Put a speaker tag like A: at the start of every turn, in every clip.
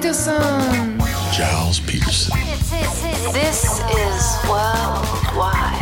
A: Peterson.
B: Giles Peterson.
C: This is worldwide.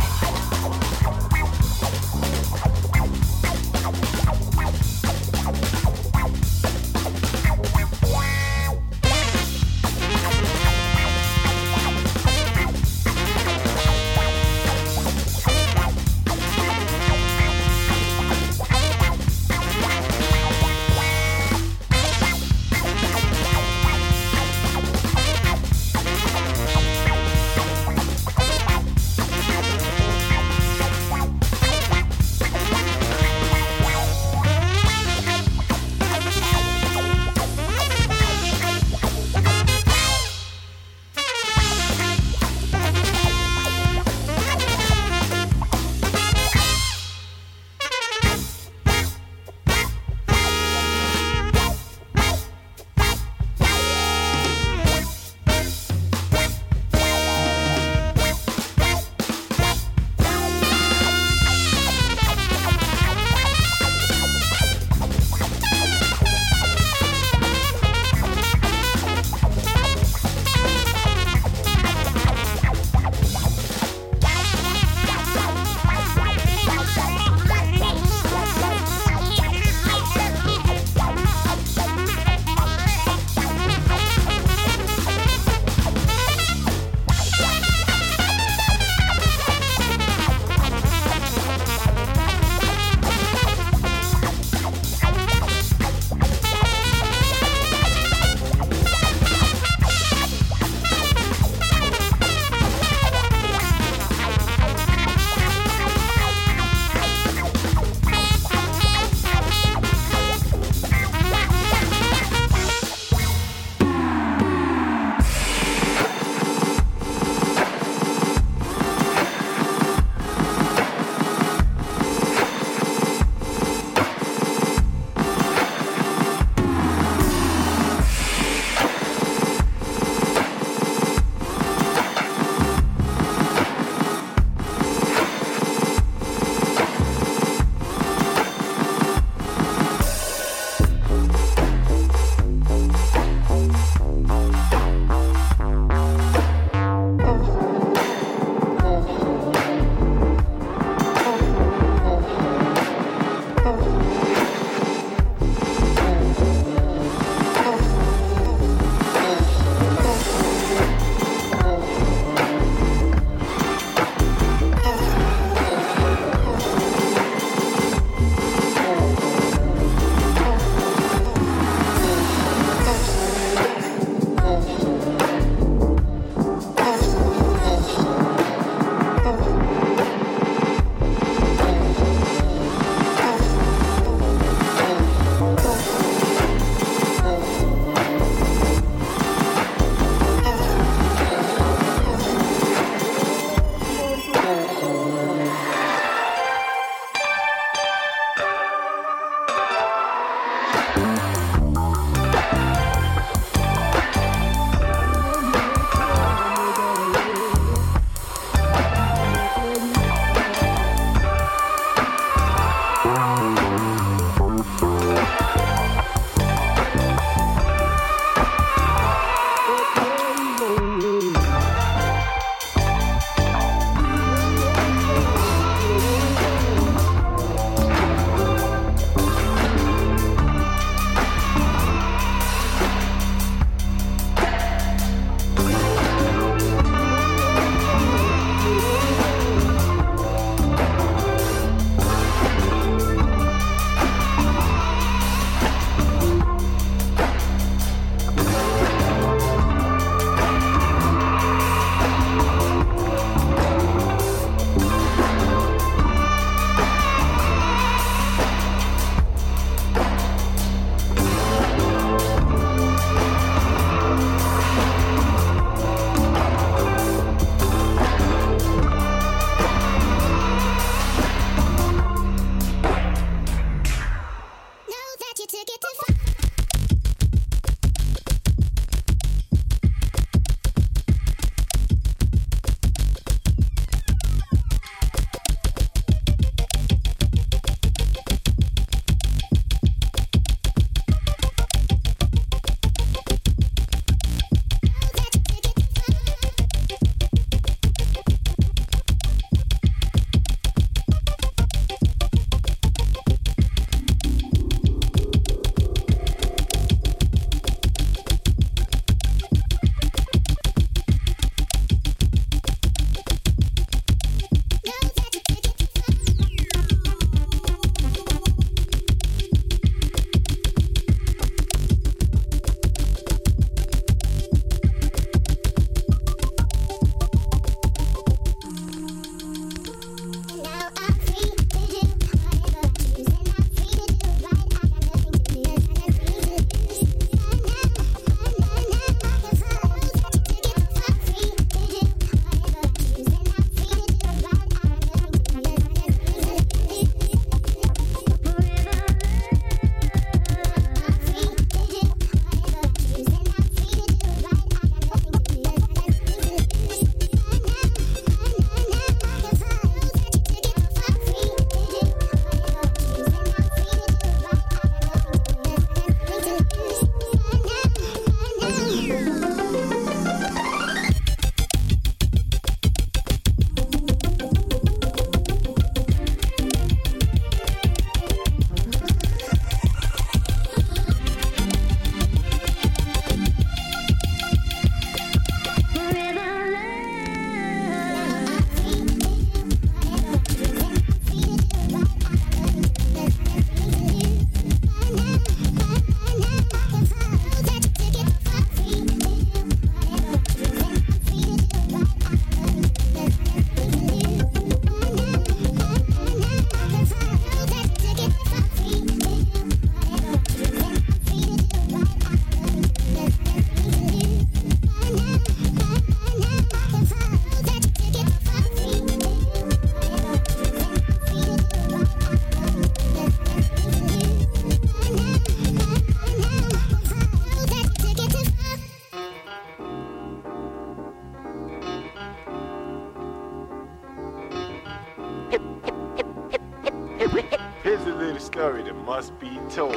A: story that must be told.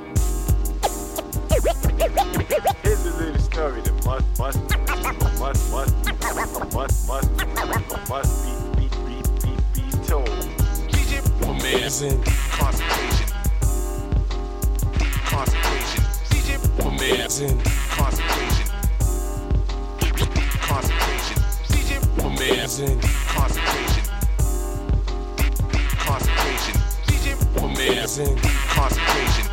A: Here's a little story that must be told. My man's in concentration. My man's in concentration. My man's in concentration. My man's in concentration.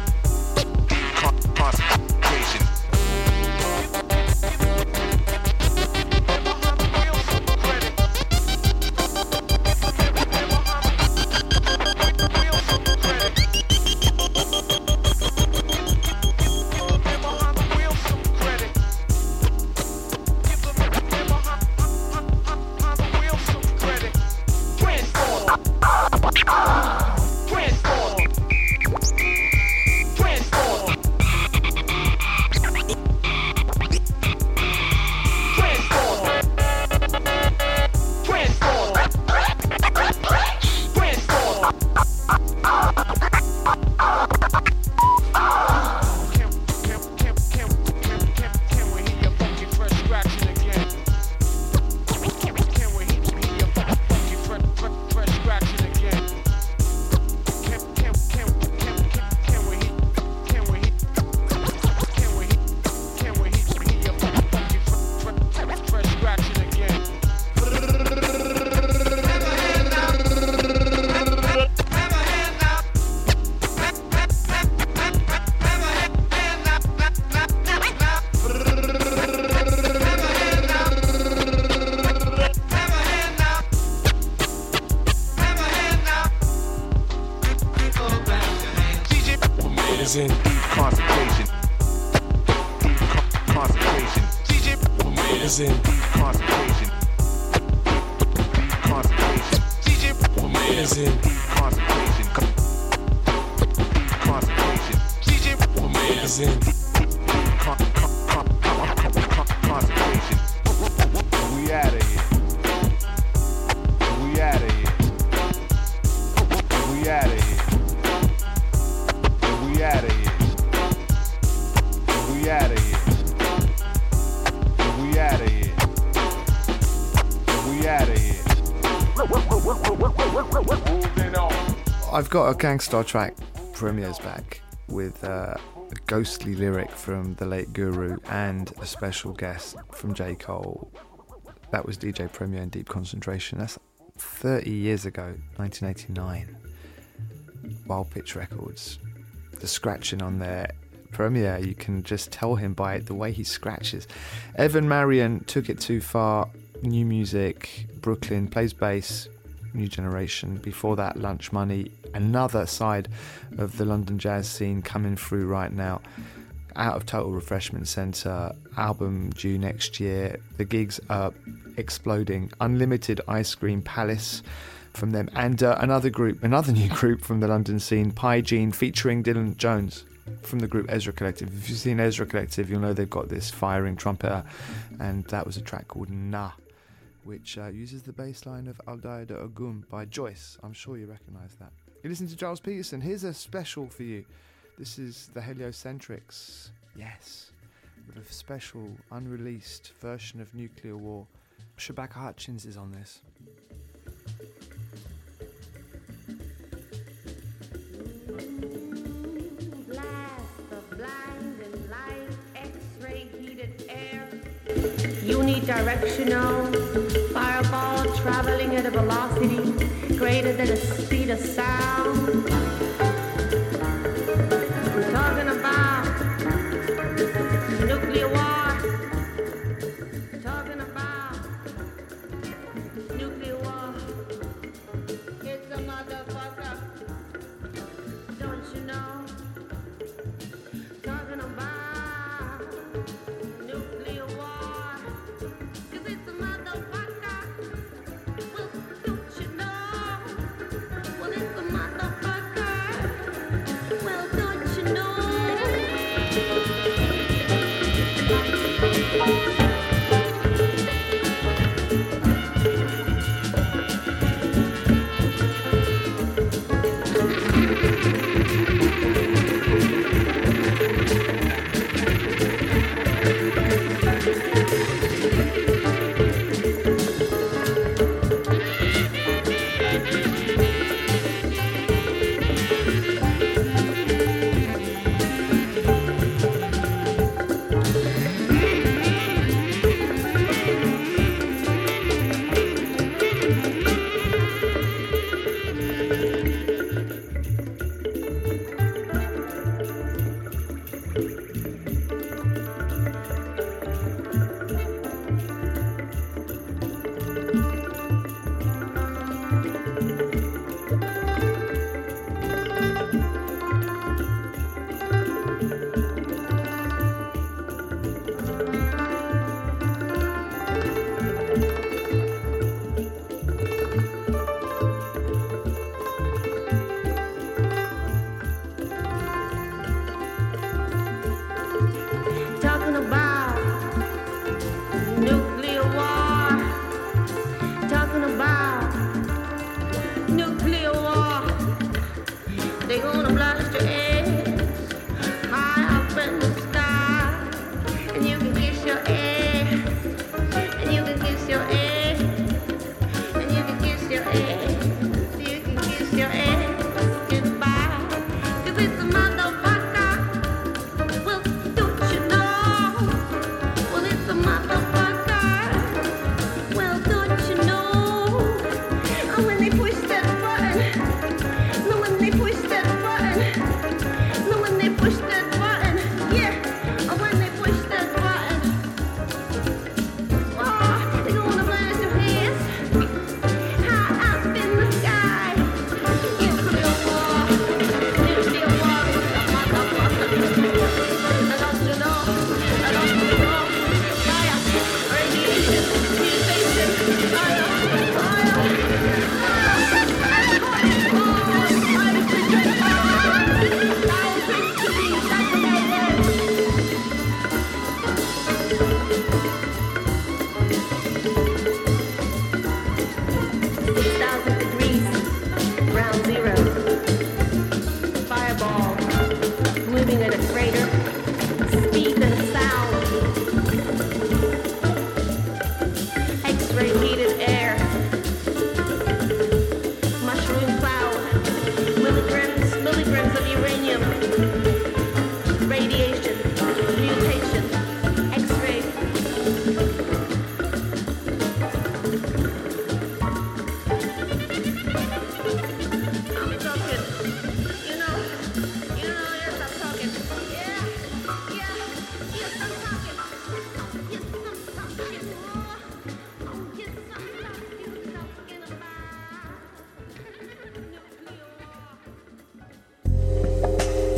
A: Is in concentration. Concentration. Is in concentration. Concentration. Is in concentration. Concentration. Is in concentration. We out of here. We out of here. We out of here. We out of here. We out of here. We out of here. We out of here. Moving on.
B: I've got a Gangstar track premieres back with a ghostly lyric from the late Guru and a special guest from J. Cole. That was DJ Premier in Deep Concentration. That's 30 years ago, 1989. Wild Pitch Records. The scratching on their Premier, you can just tell him by the way he scratches. Evan Marion took it too far. New music, Brooklyn, plays bass, new generation. Before that, Lunch Money, another side of the London jazz scene coming through right now. Out of Total Refreshment Centre, album due next year. The gigs are exploding. Unlimited Ice Cream Palace from them, and another new group from the London scene, Pygene, featuring Dylan Jones from the group Ezra Collective. If you've seen Ezra Collective, you'll know they've got this firing trumpeter, and that was a track called Na, which uses the bass line of Aldaida Ogum by Joyce. I'm sure you recognise that. You listen to Giles Peterson. Here's a special for you. This is the Heliocentrics. Yes, with a special unreleased version of Nuclear War. Shabaka Hutchins is on this.
D: Unidirectional fireball traveling at a velocity greater than the speed of sound. I'm talking about nuclear war. Talking about nuclear war. It's a motherfucker. Don't you know? Talking about nuclear war. Well, don't you know? Well, it's a motherfucker.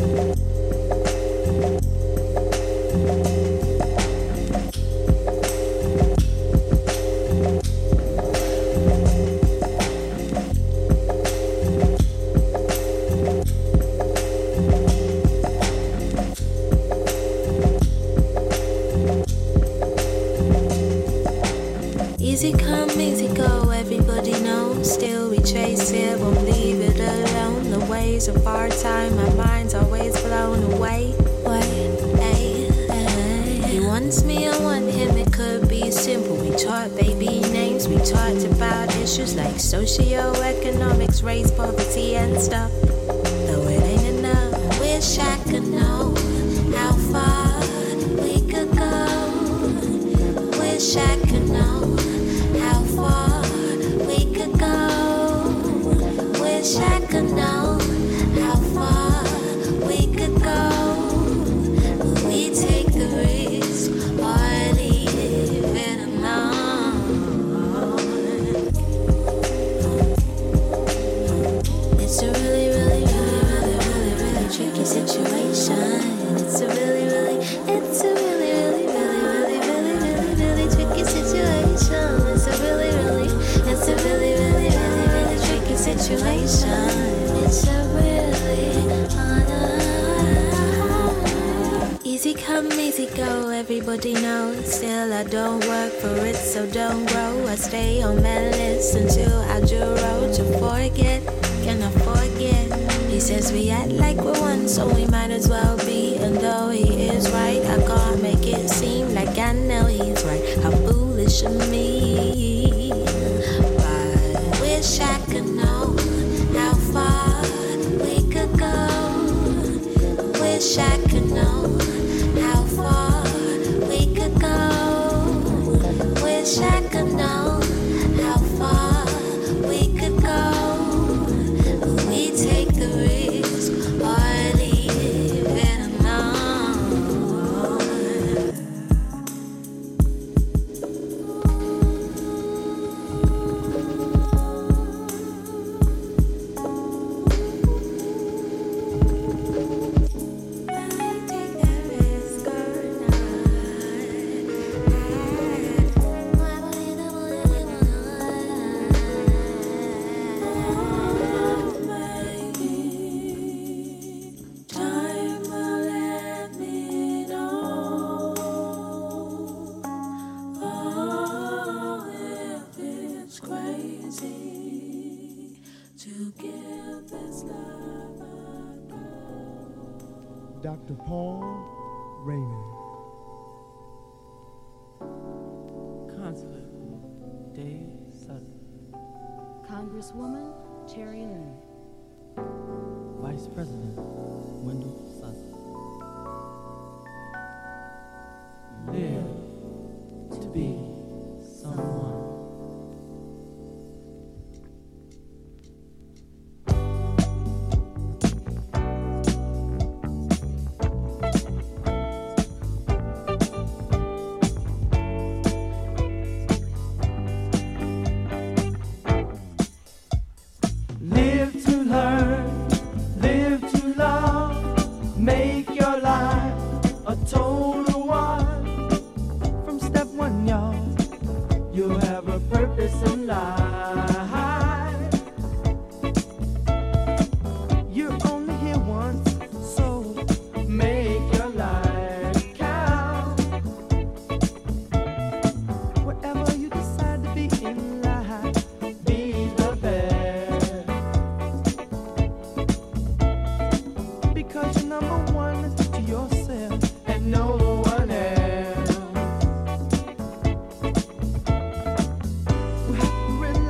E: Easy come, easy go, everybody knows. Still we chase it, won't leave it alone. The ways of our time, our minds always blown away. He wants me, I want him, it could be simple. We taught baby names, we talked about issues like socio-economics, race, poverty and stuff. Though it ain't enough, wish I could know how far we could go. Wish I could know how far we could go. Wish I could know how far we could go. Will we take the risk or leave it alone? It's a really, really, really, really, really, really tricky situation. It's a really, really, it's a really, really, really, really, really, really, really tricky situation. It's a really, really, it's a really, really, really, really tricky situation. It's a really, easy come, easy go, everybody knows. Still I don't work for it, so don't grow. I stay on my list until I road to forget. Can I forget? He says we act like we're one, so we might as well be. And though he is right, I can't make it seem like I know he's right. How foolish of me. But wish I could know how far we could go. Wish I could know how far we could go. Wish I could know how far we could go. Will we take the risk or leave it alone? Will we take that risk or not? Why would you know time will let me know. Oh, if it's crazy to give this love a go.
F: Dr. Paul Raymond.
G: Consulate Dave Sutton,
H: Congresswoman Terry Lynn.
G: Vice President Wendell Sutton. Live to be someone. Live to learn, live to love, make your life a total one. From step one, y'all, you'll have a purpose in life. You're only here once, so make your life count. Whatever you decide to be in life, be the best. Because you're number one to yourself and no one else. Remember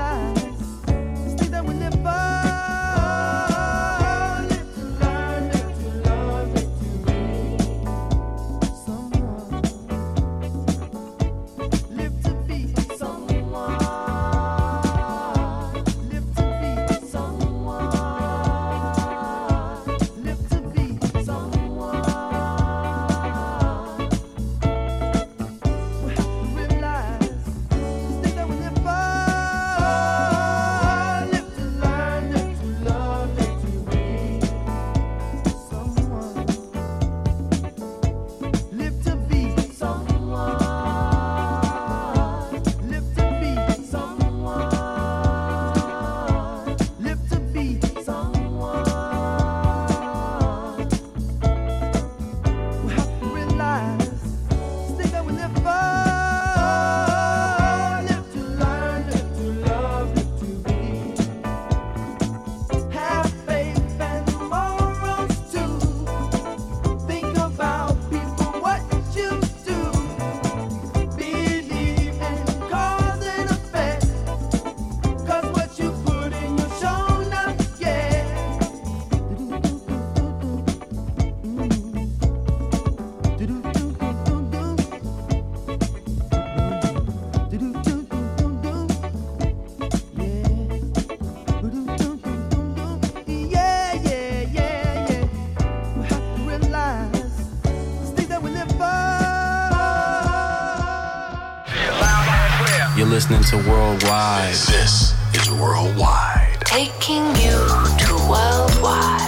I: listening to Worldwide.
J: This is Worldwide.
C: Taking you to Worldwide.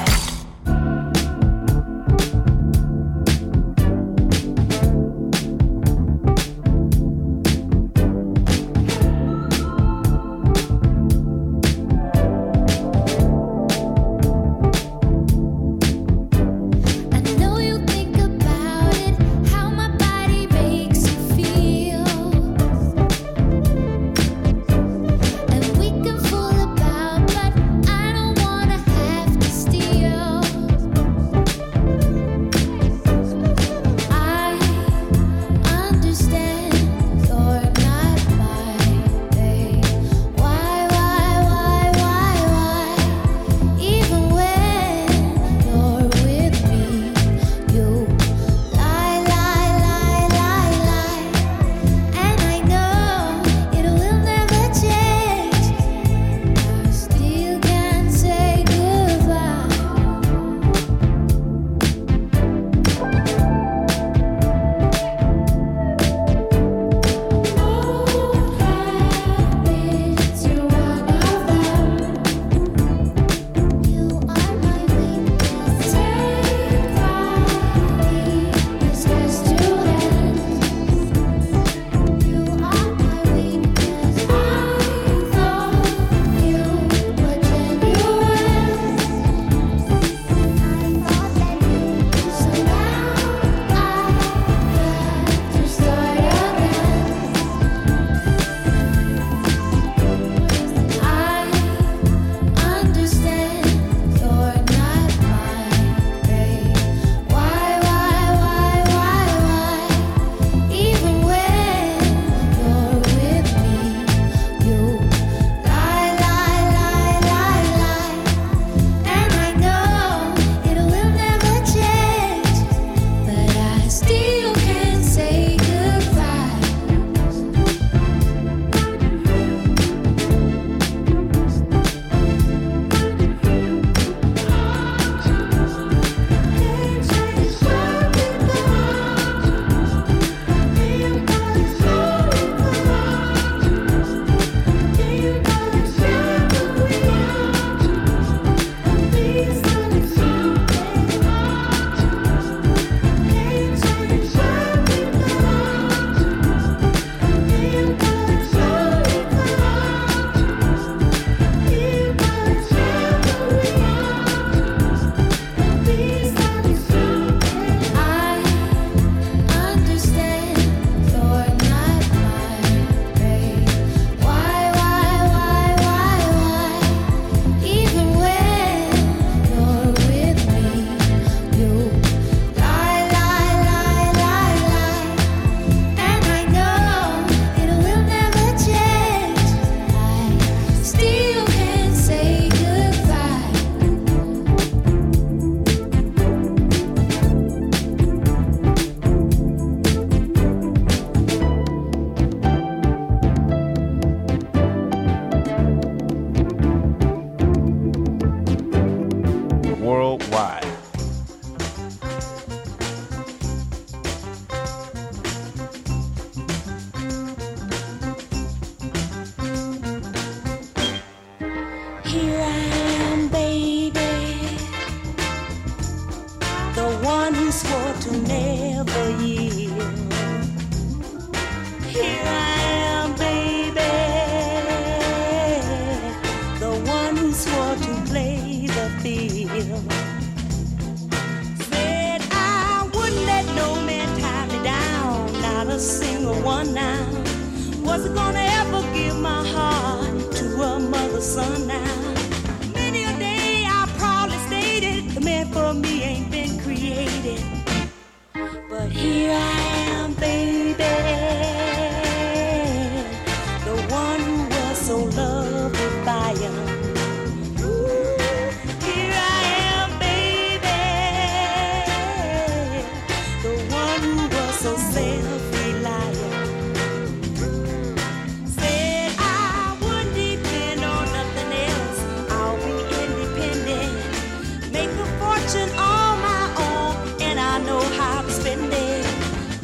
K: Make a fortune on my own, and I know how to spend it.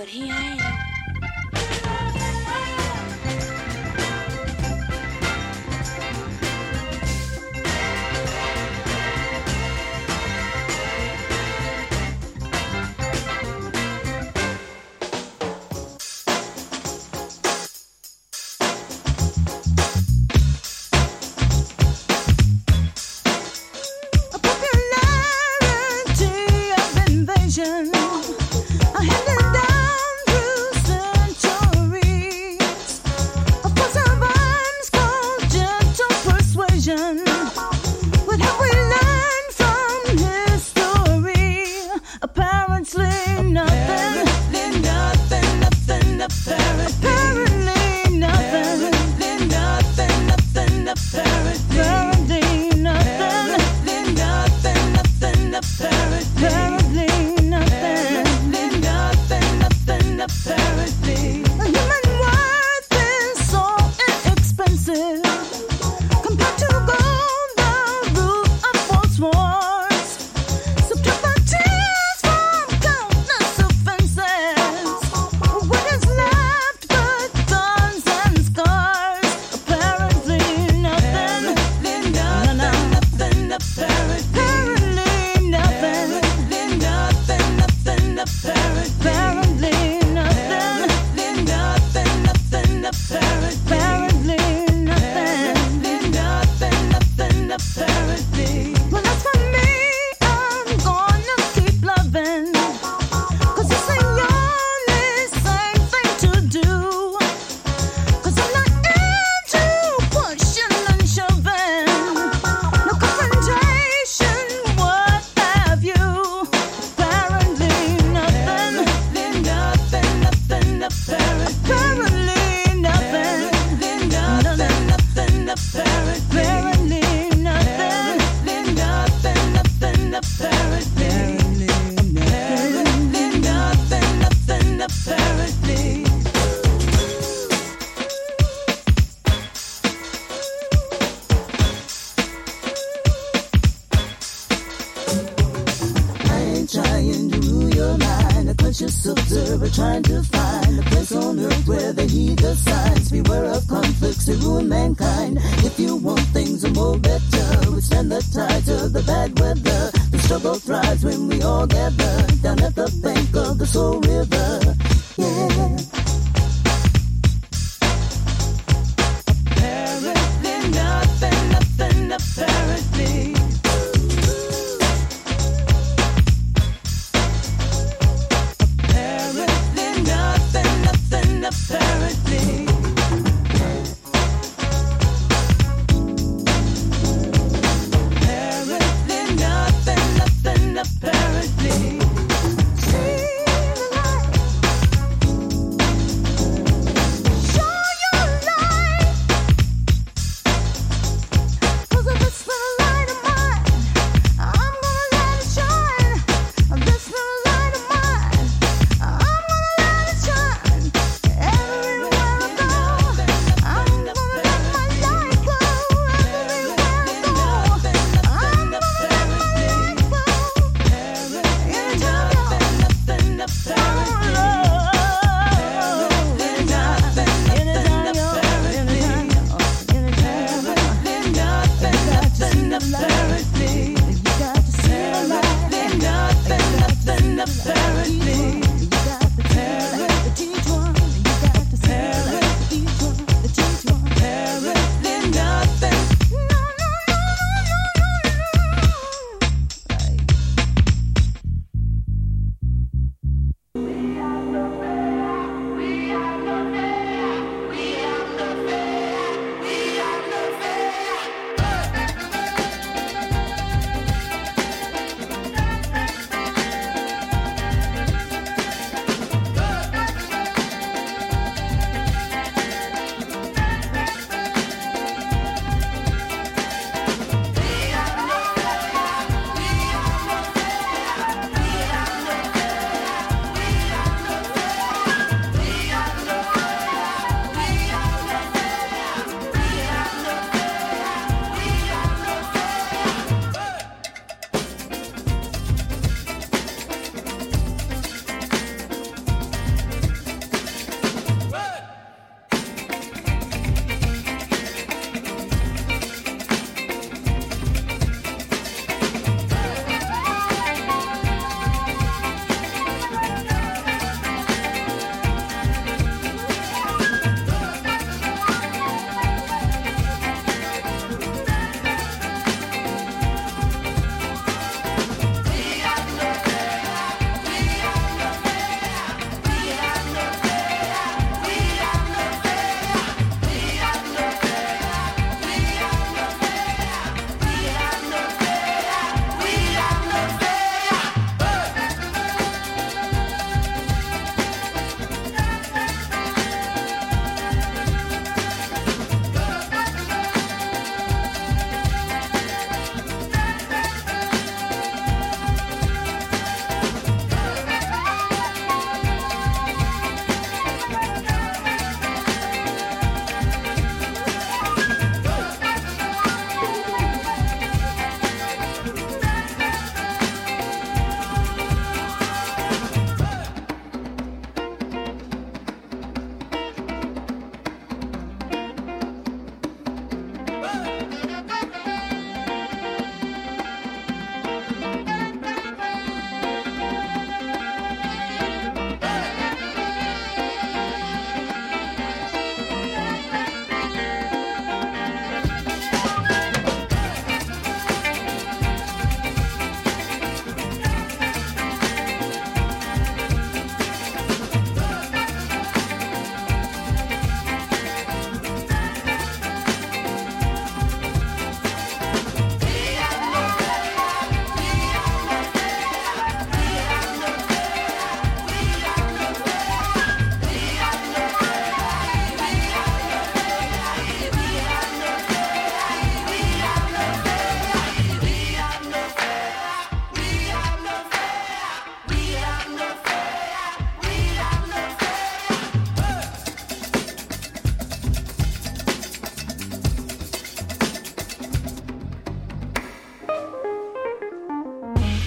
E: but here I am.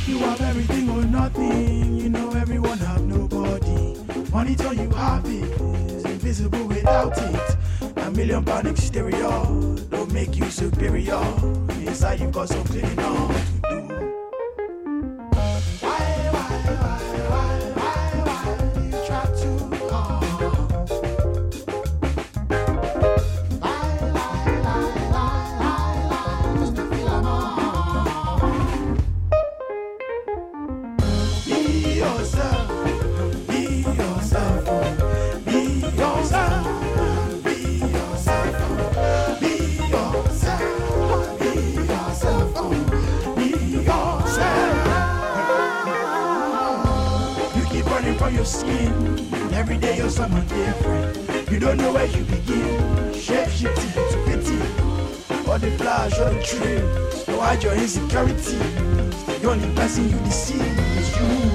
K: You have everything or nothing. You know everyone have nobody. Money till you have it is invisible without it. £1,000,000 exterior don't make you superior. Inside you've got some cleaning on to do. Why you try too hard? Just to feel I'm on. Be yourself, be yourself, be yourself. From your skin, every day you're someone different. You don't know where you begin. Shape shifting to pity, or the flash or the trail. So hide your insecurity. The only person you deceive is you.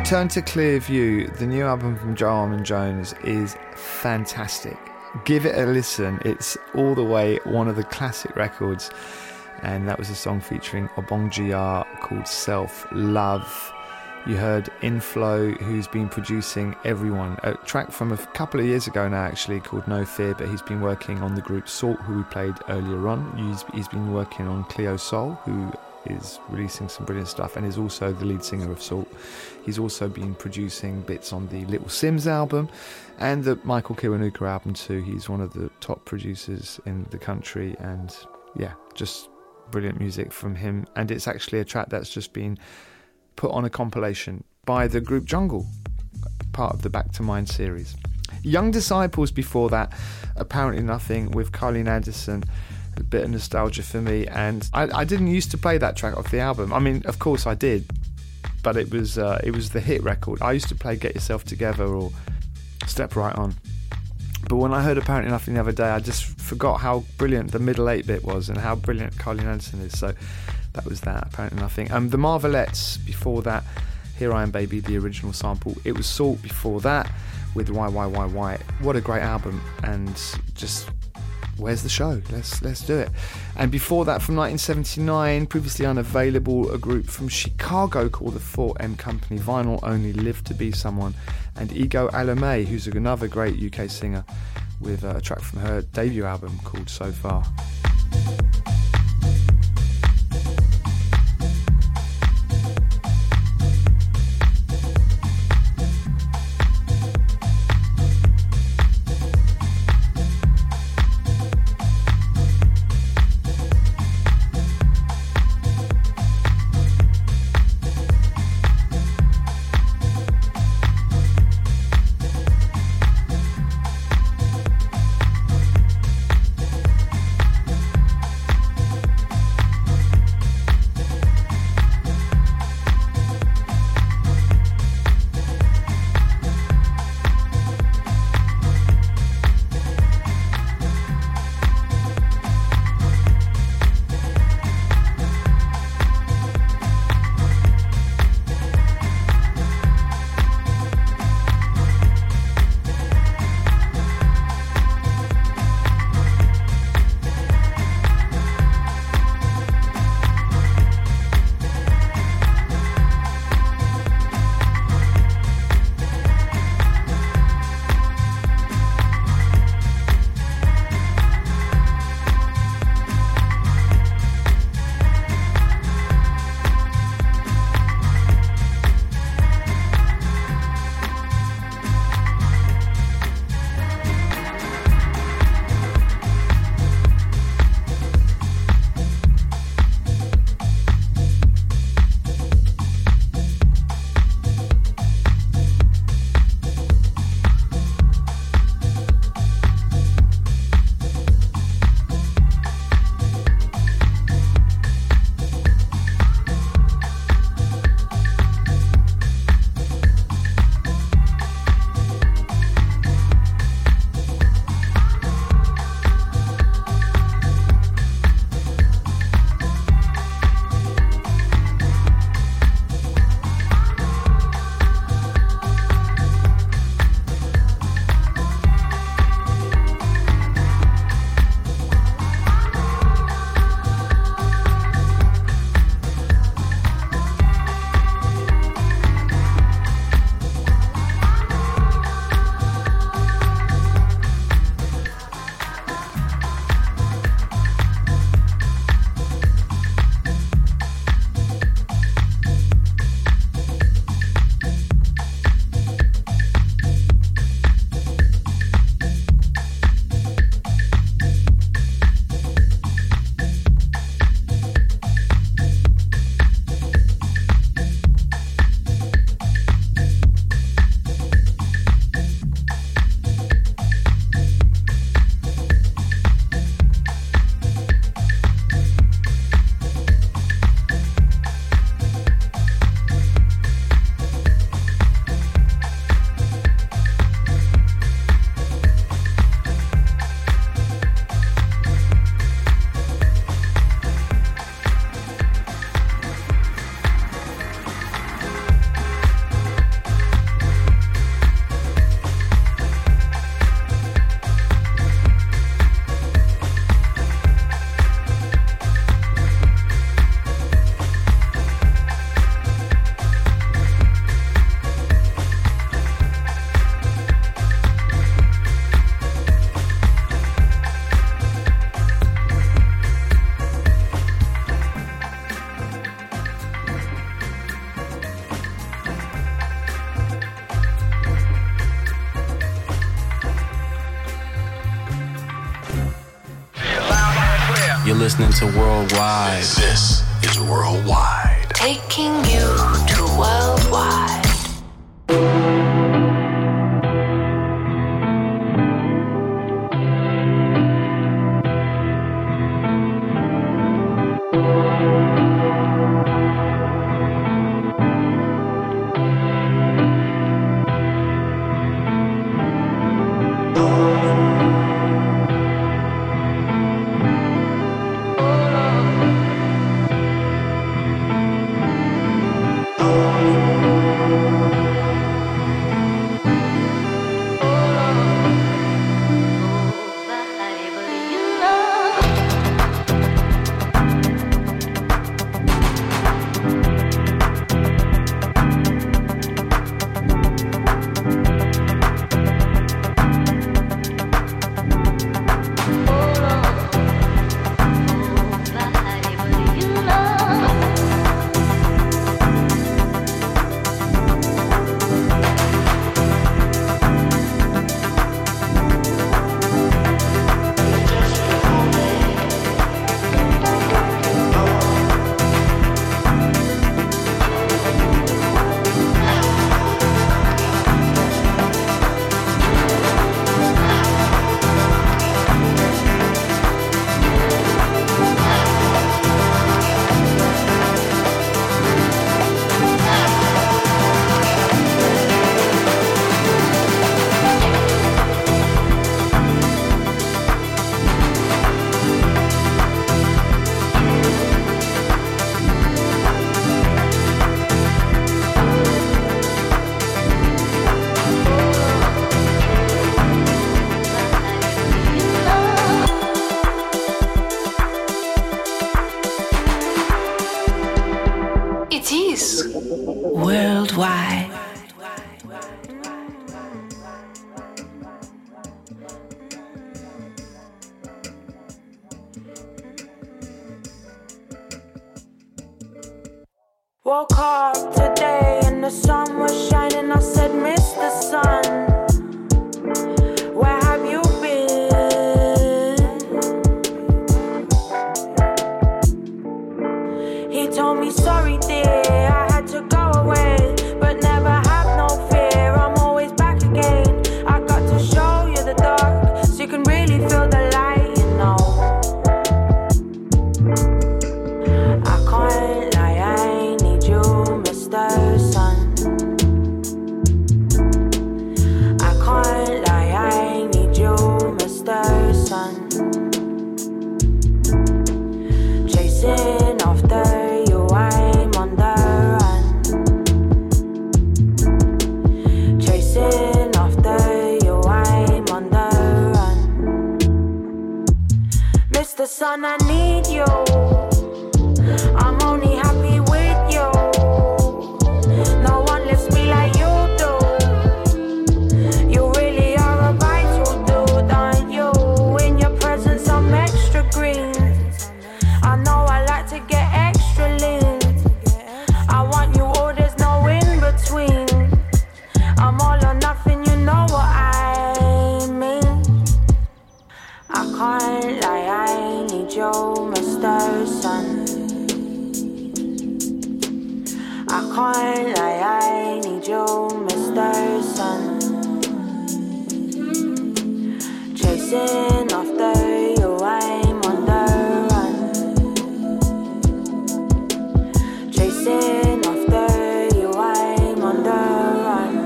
B: Return to Clearview, the new album from Joe Armon-Jones, is fantastic. Give it a listen. It's all the way one of the classic records, and that was a song featuring Obong GR called Self Love. You heard Inflow, who's been producing Everyone, a track from a couple of years ago now actually called No Fear, but he's been working on the group Salt, who we played earlier on. He's been working on Cleo Sol, who is releasing some brilliant stuff and is also the lead singer of Salt. He's also been producing bits on the Little Sims album and the Michael Kiwanuka album too. He's one of the top producers in the country, and yeah, just brilliant music from him. And it's actually a track that's just been put on a compilation by the group Jungle, part of the Back to Mind series. Young Disciples before that, Apparently Nothing with Carleen Anderson. A bit of nostalgia for me, and I didn't used to play that track off the album. I mean, of course I did, but it was the hit record. I used to play Get Yourself Together or Step Right On, but when I heard Apparently Nothing the other day, I just forgot how brilliant the middle 8-bit was and how brilliant Carleen Anderson is. So that was that, Apparently Nothing. The Marvelettes before that, Here I Am Baby, the original sample. It was Salt before that with Why. What a great album, and just where's the show? Let's do it. And before that, from 1979, previously unavailable, a group from Chicago called the 4M Company, Vinyl Only, Live to Be Someone, and Ego Alomé, who's another great UK singer, with a track from her debut album called So Far.
I: You're listening to Worldwide.
J: This is Worldwide.
C: Taking you to Worldwide.
L: Worldwide.
M: Woke up today and the sun was shining. I said, Mr. Sun, where have you been? He told me, sorry dear, I had to go away, but never have no fear, I'm always back again. I got to show you the dark, so you can really feel the light, you know. I can't lie, I need you, Mr. Sun. I can't lie, I need you, Mr. Sun. Chasing after you, I'm on the run. Chasing after you, I'm on the run. Mr. Sun, I need you. I'm only happy with you. No one lifts me like you do. You really are a vital dude, aren't you? In your presence I'm extra green. I know I like to get extra lean. I want you all, there's no in between. I'm all or nothing, you know what I mean. I can't lie, I need you, Mr. Sun. I can't lie, I need you, Mr. Sun. Chasing after you, I'm on the run. Chasing after you, I'm on the run.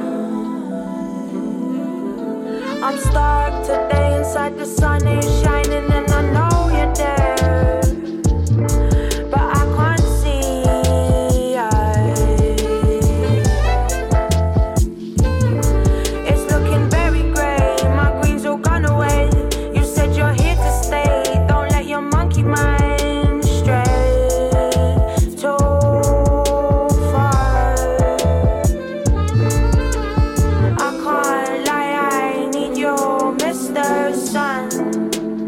M: I'm stuck today inside, the sun is shining and I know you're there, but I can't see you. It's looking very grey, my green's all gone away. You said you're here to stay, don't let your monkey mind stray too far. I can't lie, I need you, Mr. Sun.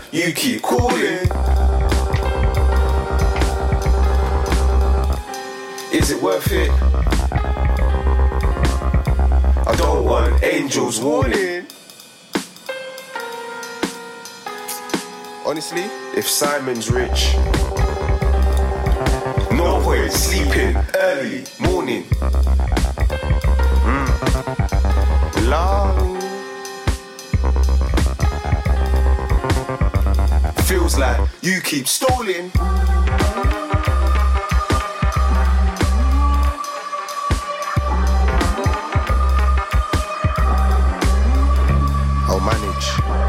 L: you keep calling. Is it worth it? I don't want angels warning. Honestly, if Simon's rich, no point sleeping early morning. Long. Feels like you keep stalling. I'll manage.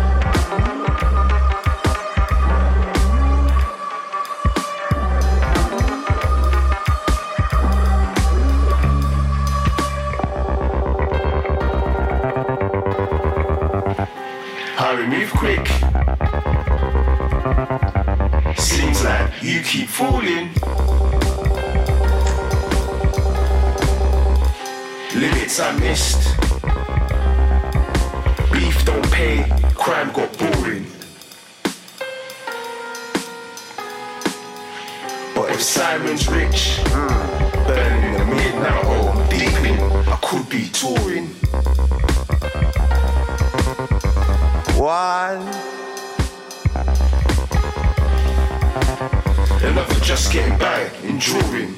L: Hurry, move quick. Seems like you keep falling. Limits I missed. Beef don't pay, crime got boring. But if Simon's rich, burning the midnight home deep in, I could be touring. One. Another just getting by, enduring.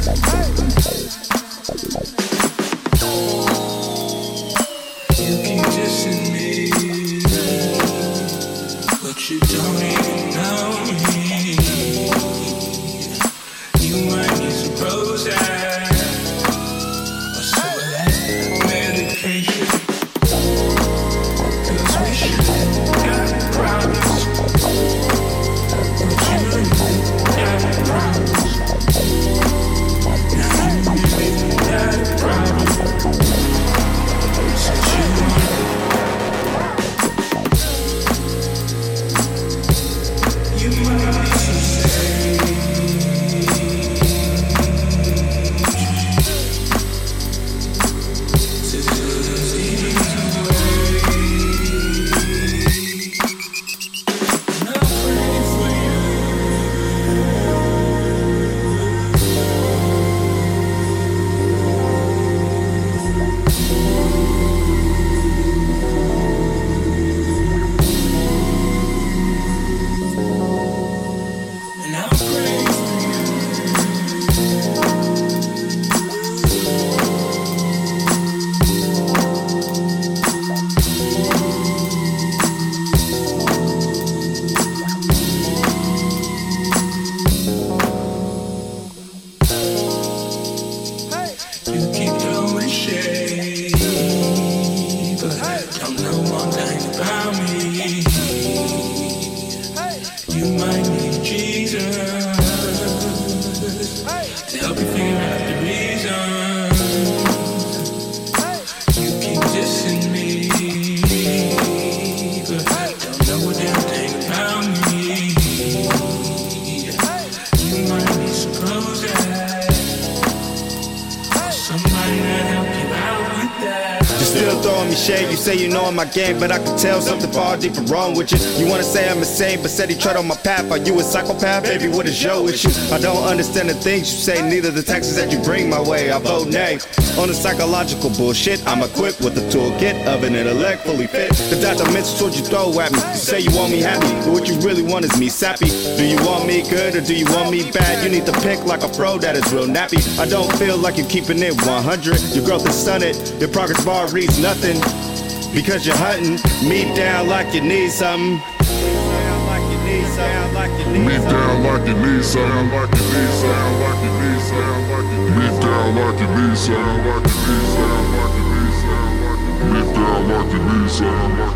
N: My game, but I can tell something far deeper wrong with you. You wanna say I'm insane, but said he tread on my path. Are you a psychopath? Baby, what is your issue? I don't understand the things you say, neither the taxes that you bring my way. I vote nay on the psychological bullshit. I'm equipped with the toolkit of an intellect fully fit. The documents what you throw at me. You say you want me happy, but what you really want is me sappy. Do you want me good or do you want me bad? You need to pick like a pro that is real nappy. I don't feel like you're keeping it 100. Your growth is stunted, your progress bar reads nothing. Because you're hunting me down like you need something. Me down like you need something.
A: Me down like you need something. Me down like you need something. Me down like you need something.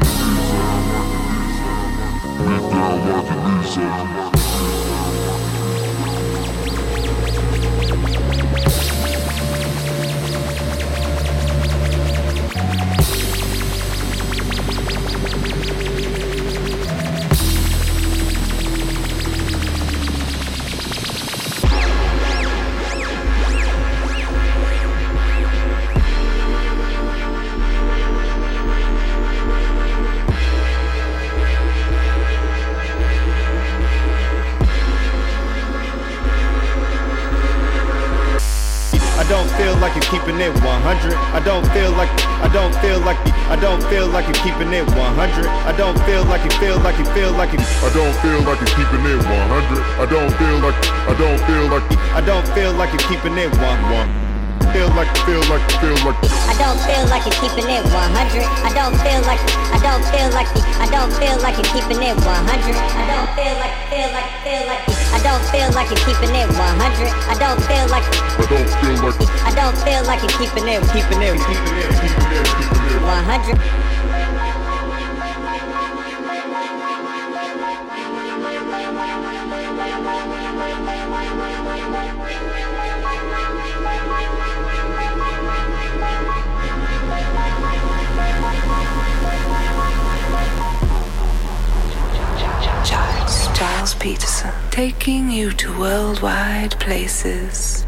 N: Like you're keeping it 100. I don't feel like you're keeping it 100. I don't feel like you feel like you feel like you.
A: I don't feel like you're keeping it 100. I don't feel like you're keeping it 1. Feel like I
O: don't feel like you're keeping it 100. I don't feel like you're keeping it 100. I don't feel like I don't feel like you're keeping it 100. I don't feel like you're keeping it 100.
C: Giles Peterson, taking you to worldwide places.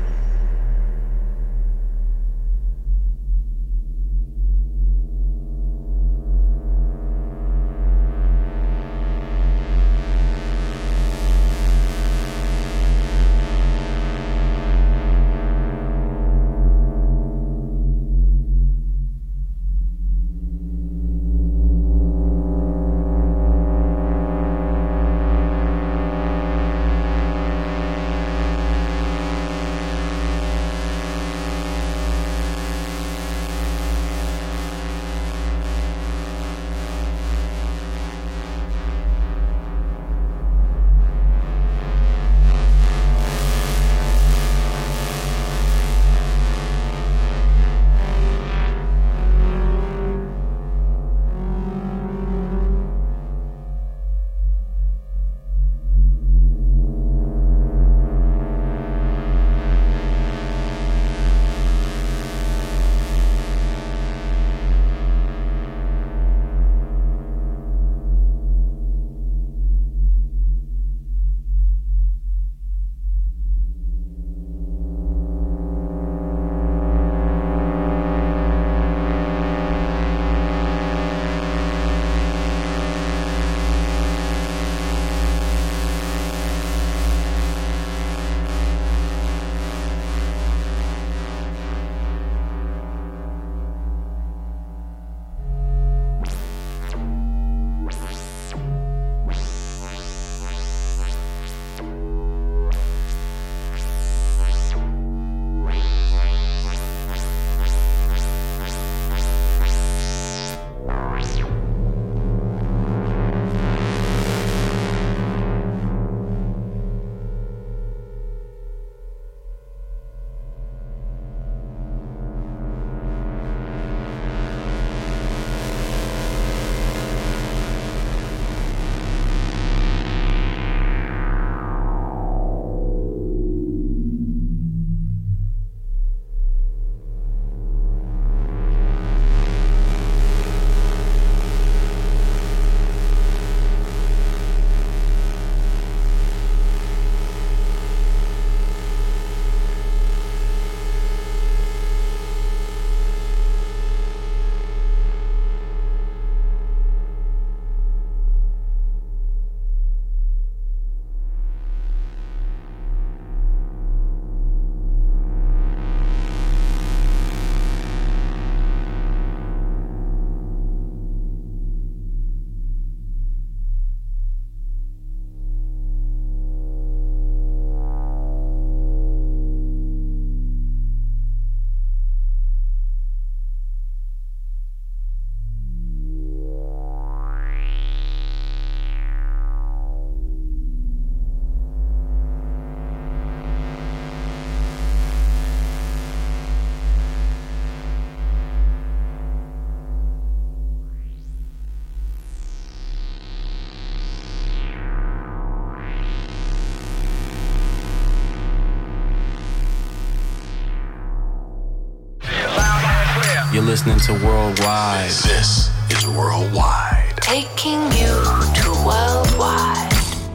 I: You're listening to Worldwide.
J: This is Worldwide.
C: Taking you to worldwide.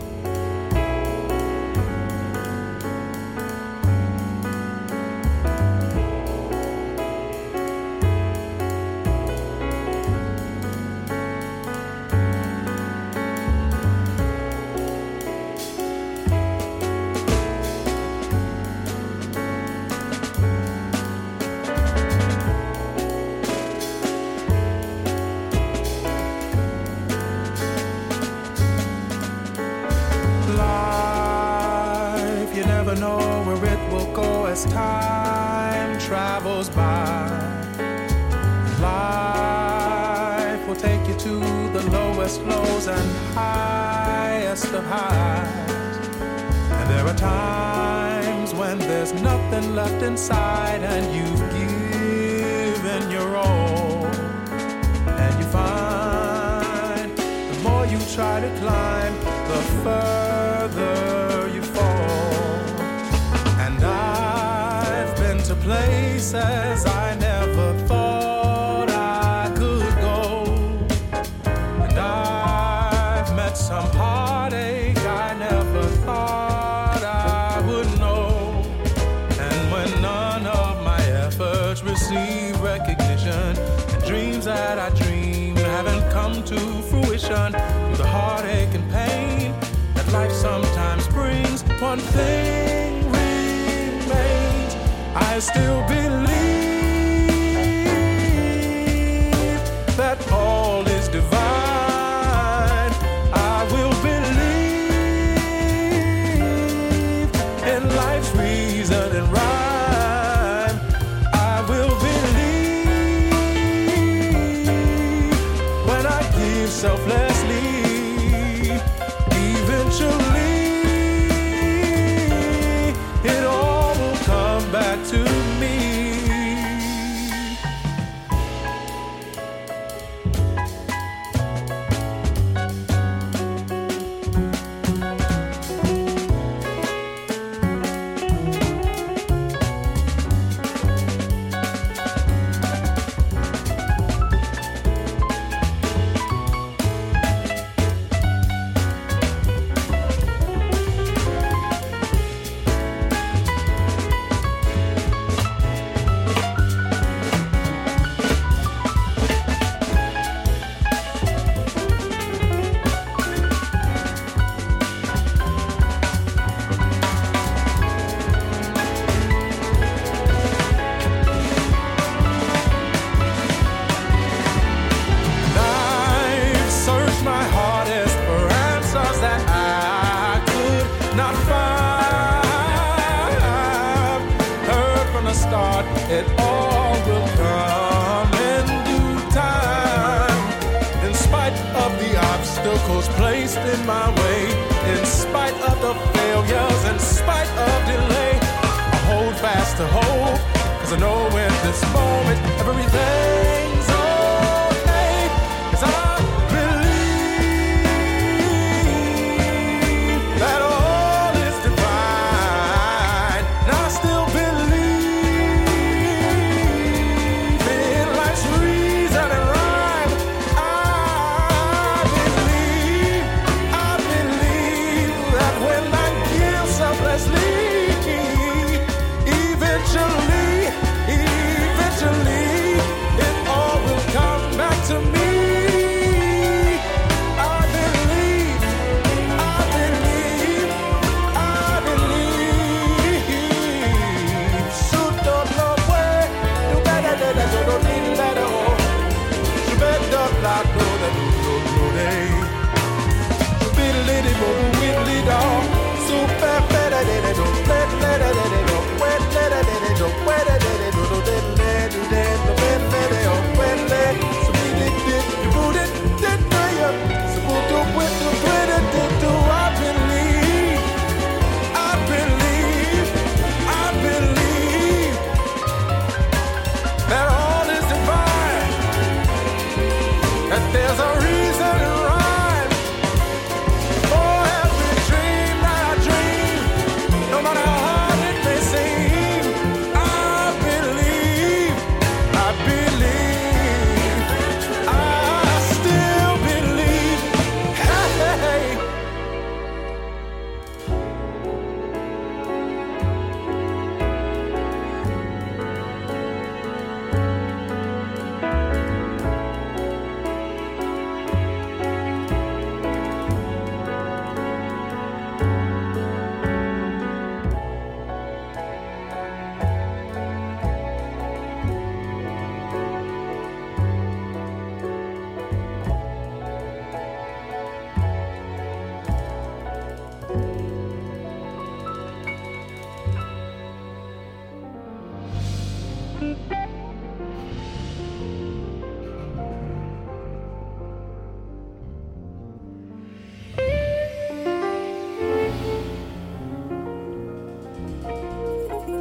P: One thing remains, I still believe that all is divine. I will believe in life's reason and rhyme. I will believe when I give selflessly, eventually. Back to me. It all will come in due time. In spite of the obstacles placed in my way, in spite of the failures, in spite of delay, I hold fast to hope, 'cause I know in this moment everything's okay. 'Cause I believe that all is divine, and I still believe eventually,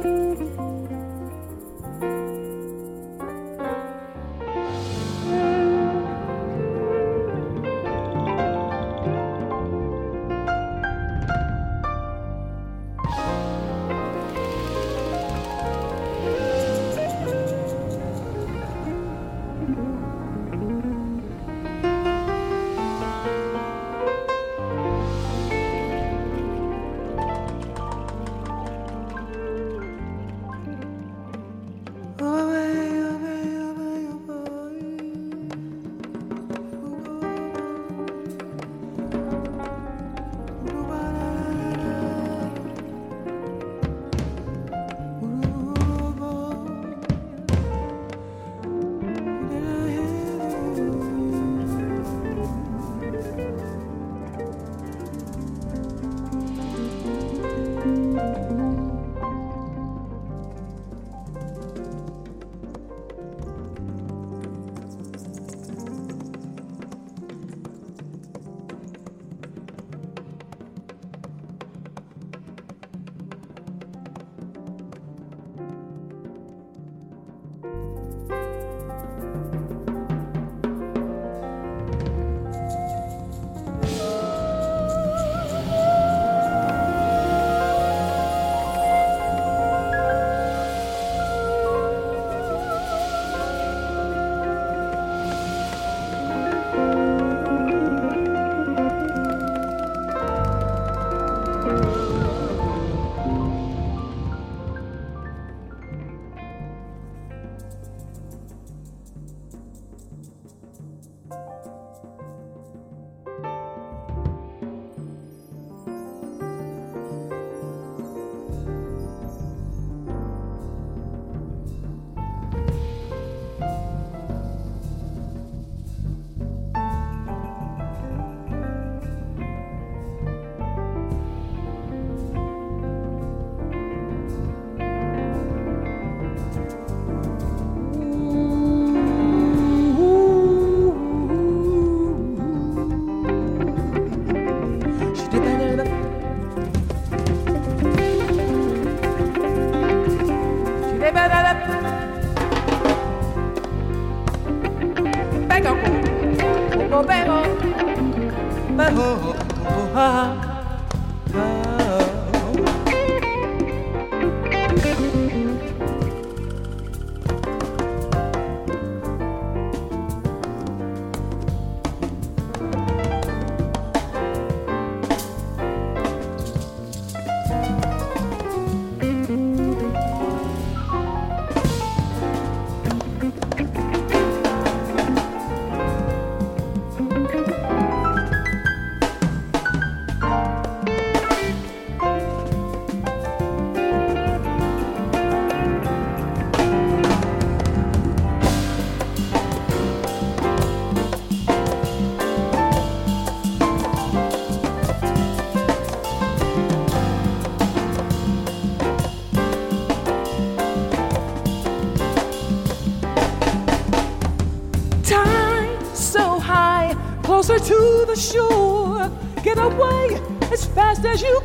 Q: Closer to the shore, get away as fast as you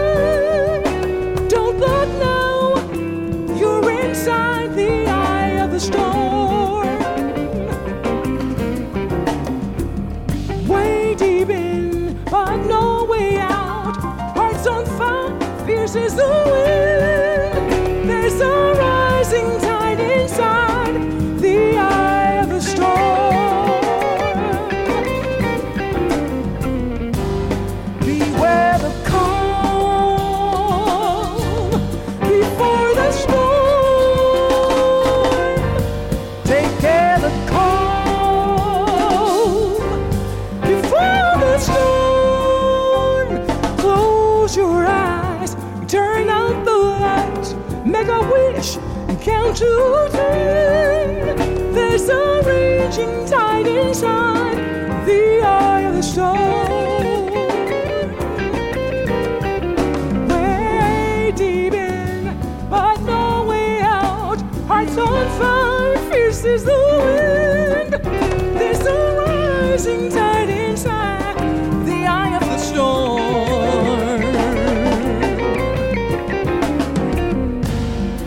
Q: can. Don't look now, you're inside the eye of the storm. Way deep in, but no way out. Hearts on fire, fierce as the wind. There's a rising tide inside the eye of the storm. Count to 10. There's a raging tide inside the eye of the storm. Way deep in, but no way out. Hearts on fire, fierce as the wind. There's a rising tide inside the eye of the storm.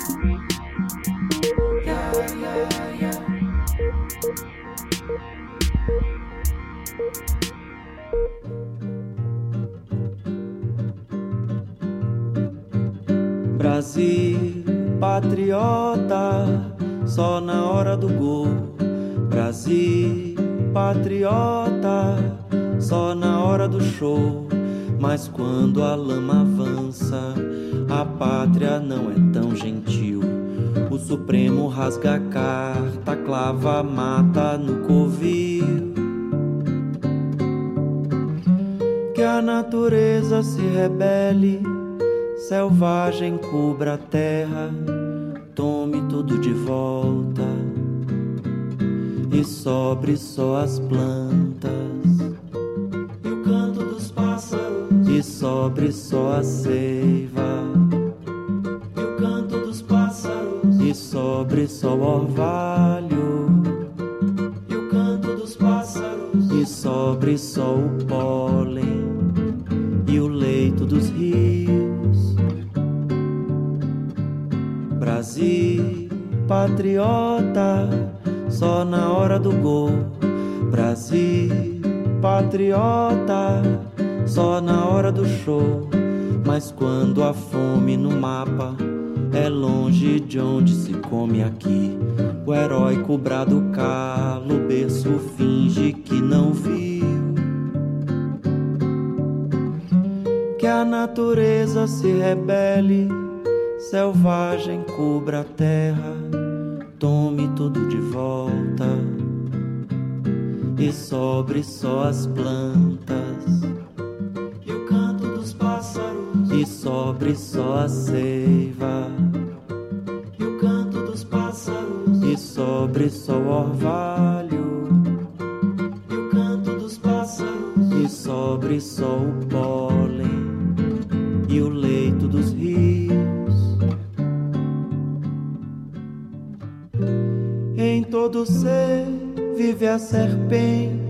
R: Brasil, patriota, só na hora do gol. Brasil, patriota, só na hora do show. Mas quando a lama avança, a pátria não é tão gentil. O Supremo rasga a carta, clava a mata no covil. Que a natureza se rebele, selvagem cubra a terra, tome tudo de volta e sobre só as plantas. E o canto dos pássaros, e sobre só a seiva. E o canto dos pássaros, e sobre só o orvalho. E o canto dos pássaros, e sobre só o pólen. E o leito dos rios. Brasil, patriota, só na hora do gol. Brasil, patriota, só na hora do show. Mas quando a fome no mapa é longe de onde se come aqui, o heróico brado cala, o berço finge que não viu. Que a natureza se rebele, selvagem cubra a terra, tome tudo de volta e sobre só as plantas. E o canto dos pássaros, e sobre só a seiva. E o canto dos pássaros, e sobre só o orvalho. E o canto dos pássaros, e sobre só o pólen. E o leito dos rios. Em todo ser vive a serpente.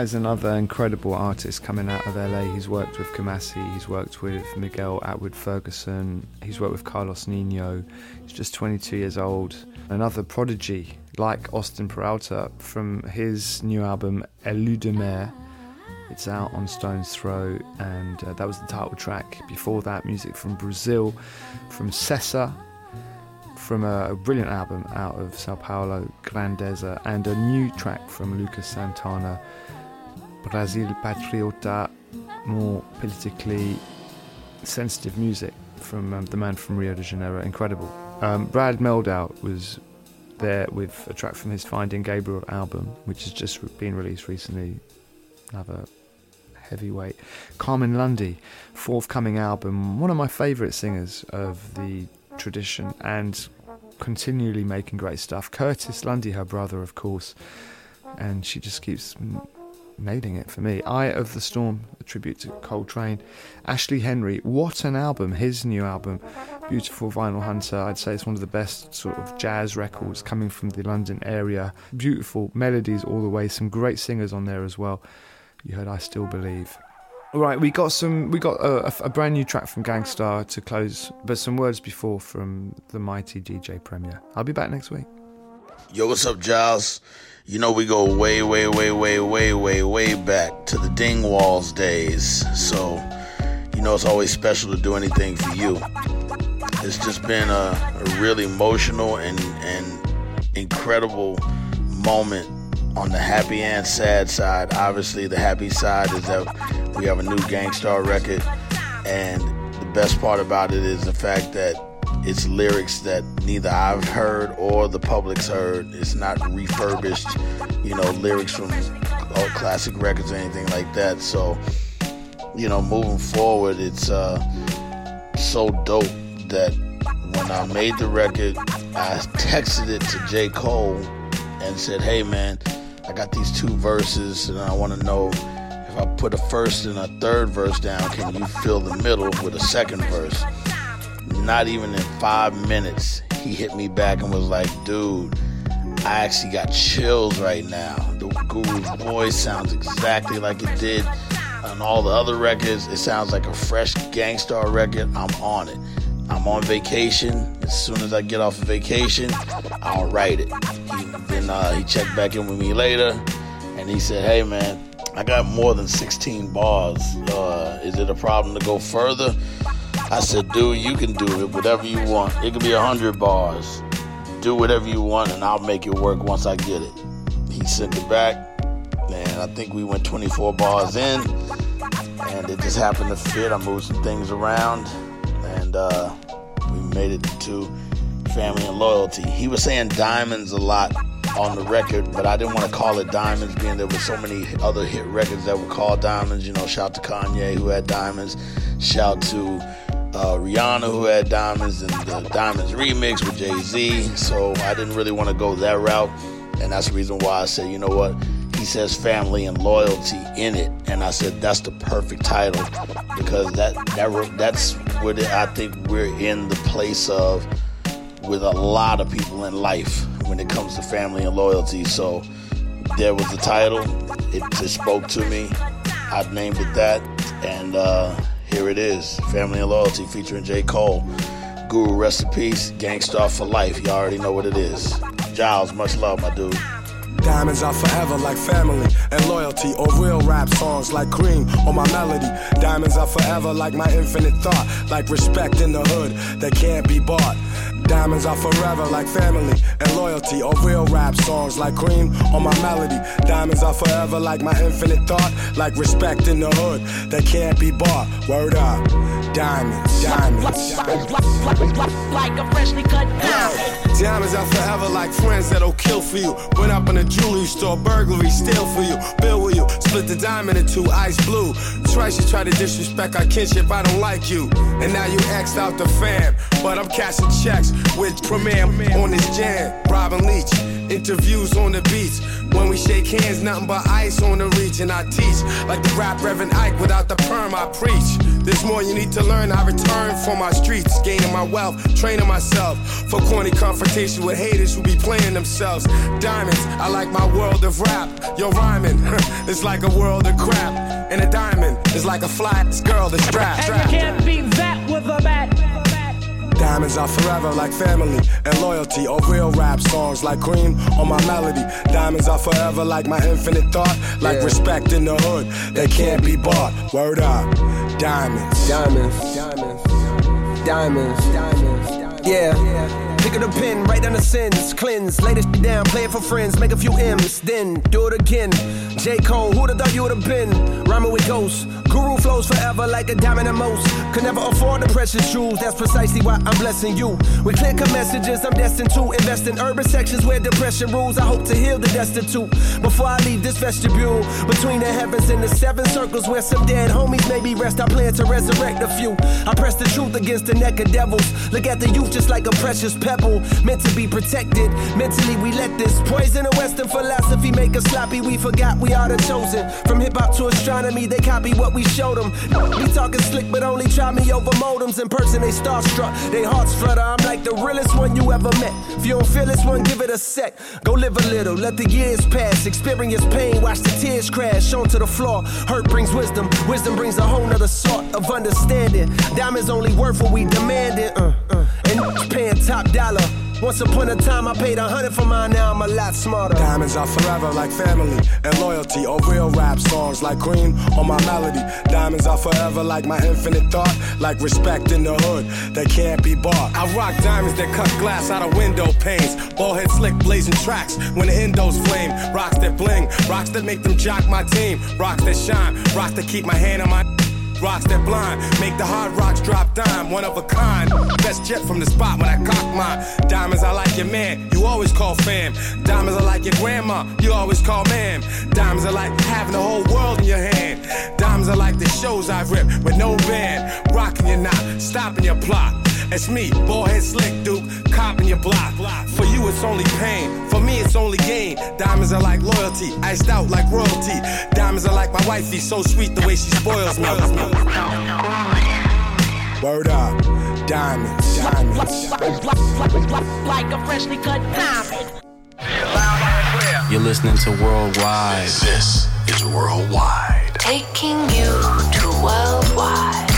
B: guy's another incredible artist coming out of LA. He's worked with Kamasi, he's worked with Miguel Atwood Ferguson, he's worked with Carlos Nino. He's just 22 years old. Another prodigy like Austin Peralta from his new album Elu de Mer. It's out on Stone's Throw, and that was the title track. Before that, music from Brazil, from Cessa, from a brilliant album out of Sao Paulo, Grandeza, and a new track from Lucas Santana, Brasil Patriota, more politically sensitive music from the man from Rio de Janeiro. Incredible. Brad Mehldau was there with a track from his Finding Gabriel album, which has just been released recently. Another heavyweight. Carmen Lundy, forthcoming album, one of my favourite singers of the tradition and continually making great stuff. Curtis Lundy, her brother, of course, and she just keeps nailing it for me. Eye of the Storm, a tribute to Coltrane. Ashley Henry, what an album, his new album, Beautiful Vinyl Hunter. I'd say it's one of the best sort of jazz records coming from the London area. Beautiful melodies all the way, some great singers on there as well. You heard I Still Believe. All right, we got a brand new track from Gang Starr to close, but some words before from the mighty DJ Premier. I'll be back next week.
S: Yo, what's up, Giles? You know we go way back to the Dingwalls days. So, you know it's always special to do anything for you. It's just been a really emotional and incredible moment on the happy and sad side. Obviously, the happy side is that we have a new Gang Starr record, and the best part about it is the fact that it's lyrics that neither I've heard or the public's heard. It's not refurbished, lyrics from old classic records or anything like that. So, moving forward, it's so dope that when I made the record, I texted it to J. Cole and said, hey man, I got these two verses and I want to know if I put a first and a third verse down, can you fill the middle with a second verse? Not even in 5 minutes, he hit me back and was like, dude, I actually got chills right now. The Guru's voice sounds exactly like it did on all the other records. It sounds like a fresh Gang Starr record. I'm on it. I'm on vacation. As soon as I get off of vacation, I'll write it. He checked back in with me later, and he said, hey man, I got more than 16 bars. Is it a problem to go further? I said, dude, you can do it, whatever you want. It could be 100 bars. Do whatever you want, and I'll make it work once I get it. He sent it back, and I think we went 24 bars in, and it just happened to fit. I moved some things around, and we made it to Family and Loyalty. He was saying diamonds a lot on the record, but I didn't want to call it diamonds, being there were so many other hit records that were called diamonds. Shout to Kanye, who had diamonds. Shout to Rihanna, who had diamonds, and the Diamonds remix with Jay-Z. So I didn't really want to go that route, and that's the reason why I said, you know what, he says Family and Loyalty in it, and I said that's the perfect title, because that's what I think we're in the place of with a lot of people in life when it comes to family and loyalty. So there was the title. It just spoke to me. I named it that, and here it is, Family and Loyalty featuring J. Cole. Guru, rest in peace. Gang Starr for life. You already know what it is. Giles, much love, my dude.
T: Diamonds are forever like family and loyalty, or real rap songs like Cream or my melody. Diamonds are forever like my infinite thought, like respect in the hood that can't be bought. Diamonds are forever like family and loyalty, or real rap songs like Cream or my melody. Diamonds are forever like my infinite thought, like respect in the hood that can't be bought. Word up, diamonds, diamonds.
U: Like a freshly cut diamond.
T: Diamonds are forever like friends that'll kill for you. Went up in a jewelry store, burglary, steal for you, bill with you, split the diamond in two, ice blue. Twice you try to disrespect our kinship, I don't like you. And now you axed out the fam, but I'm cashing checks with Premier on this jam. Robin Leach interviews on the beach. When we shake hands, nothing but ice on the reach. And I teach like the rap Reverend Ike. Without the perm, I preach. There's more you need to learn. I return for my streets, gaining my wealth, training myself for corny confrontation with haters who be playing themselves. Diamonds, I like my world of rap. Yo, rhyming, it's like a world of crap. And a diamond is like a fly girl that's strapped.
U: And you can't beat that with a bat.
T: Diamonds are forever like family and loyalty, or real rap songs like cream on my melody. Diamonds are forever like my infinite thought, like respect in the hood that can't be bought. Word up, diamonds.
D: Diamonds. Diamonds. Diamonds. Yeah. Pick up the pen, write down the sins, cleanse, lay this shit down, play it for friends, make a few M's, then do it again. J. Cole, who'da thought you would've been? Rhyming with ghosts, guru flows forever like a diamond at most. Could never afford the precious jewels, that's precisely why I'm blessing you. With clear-cut messages, I'm destined to invest in urban sections where depression rules. I hope to heal the destitute before I leave this vestibule. Between the heavens and the seven circles where some dead homies maybe rest, I plan to resurrect a few. I press the truth against the neck of devils. Look at the youth just like a precious pebble, meant to be protected. Mentally we let this poison of Western philosophy make us sloppy. We forgot we are the chosen. From hip-hop to astronomy, they copy what we showed them. Be talking slick but only try me over modems. In person they starstruck, they hearts flutter. I'm like the realest one you ever met. If you don't feel this one, give it a sec. Go live a little, let the years pass. Experience pain, watch the tears crash onto the floor. Hurt brings wisdom, wisdom brings a whole nother sort of understanding. Diamonds only worth what we demanded. And paying top dollar. Once upon a time I paid 100 for mine, now I'm a lot smarter.
T: Diamonds are forever like family and loyalty, or real rap songs like cream on my melody. Diamonds are forever like my infinite thought, like respect in the hood that can't be bought. I rock diamonds that cut glass out of window panes, ball head slick blazing tracks when the endos flame. Rocks that bling, rocks that make them jock my team, rocks that shine, rocks that keep my hand on my rocks that blind, make the hard rocks drop dime, one of a kind. Best jet from the spot when I cock mine. Diamonds, I like your man, you always call fam. Diamonds, I like your grandma, you always call ma'am. Diamonds, I like having the whole world in your hand. Diamonds, I like the shows I've ripped with no band. Rocking your knot, stopping your plot. It's me, ball head slick duke, copping your block. For you it's only pain, for me it's only gain. Diamonds are like loyalty, iced out like royalty. Diamonds are like my wifey, so sweet the way she spoils me. Word up, diamonds, diamonds.
U: Like a freshly cut diamond.
I: You're listening to Worldwide.
J: This is Worldwide.
C: Taking you to worldwide.